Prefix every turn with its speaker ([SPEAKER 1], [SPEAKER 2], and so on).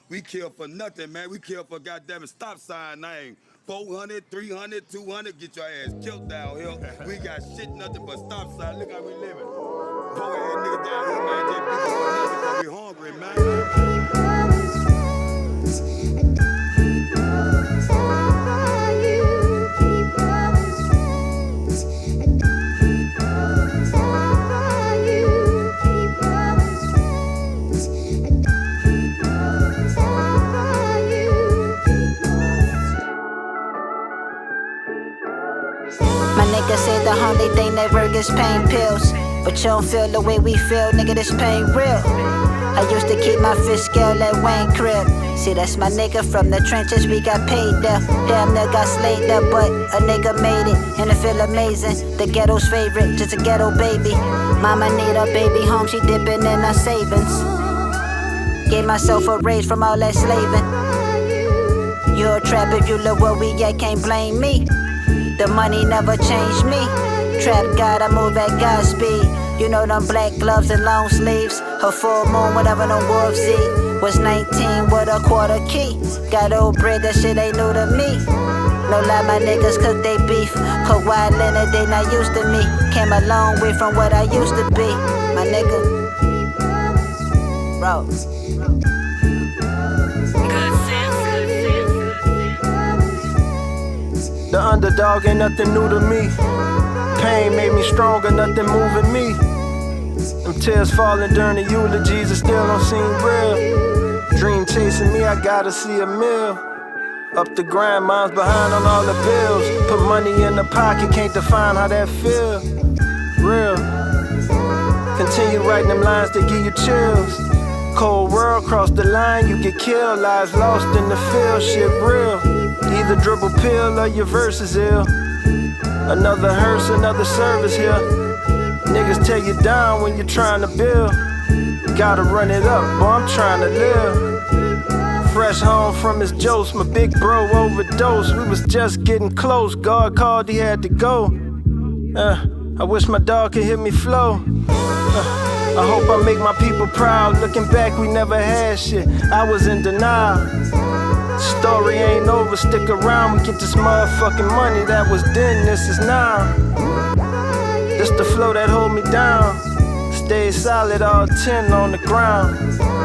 [SPEAKER 1] We kill for nothing, man. We kill for goddamn stop sign name. 400, 300, 200, get your ass killed down here. We got shit, nothing but stop sign. Look how we living. Poor ass nigga down here, man, just beat for nothing because we hungry, man.
[SPEAKER 2] My nigga said the only thing that work is pain pills. But you don't feel the way we feel, nigga, this pain real. I used to keep my fist scale at Wayne crib. See, that's my nigga from the trenches, we got paid there. Damn nigga got slayed there, but a nigga made it, and it feel amazing. The ghetto's favorite, just a ghetto baby. Mama need a baby home, she dipping in her savings. Gave myself a raise from all that slaving. You a trap if you look where we at, can't blame me. The money never changed me. Trap God, I move at God's speed. You know them black gloves and long sleeves. Her full moon, whatever them wolves eat. Was 19 with a quarter key. Got old bread, that shit ain't new to me. No lie, my niggas cook they beef. Kawhi Leonard, they not used to me. Came a long way from what I used to be. My nigga, bro.
[SPEAKER 3] The underdog ain't nothing new to me. Pain made me stronger, nothing moving me. Them tears falling during the eulogies, it still don't seem real. Dream chasing me, I gotta see a meal. Up the grind, mine's behind on all the bills. Put money in the pocket, can't define how that feel. Real. Continue writing them lines that give you chills. Cold world, cross the line, you get killed. Lives lost in the field, shit real. Either dribble pill or your verse is ill. Another hearse, another service here. Niggas tear you down when you're trying to build. Gotta run it up, boy, I'm trying to live. Fresh home from his jokes, my big bro overdosed. We was just getting close, God called, he had to go. I wish my dog could hear me flow. I hope I make my people proud. Looking back, we never had shit. I was in denial. Story ain't over, stick around. We get this motherfucking money. That was then, this is now. This the flow that hold me down. Stay solid, all 10 on the ground.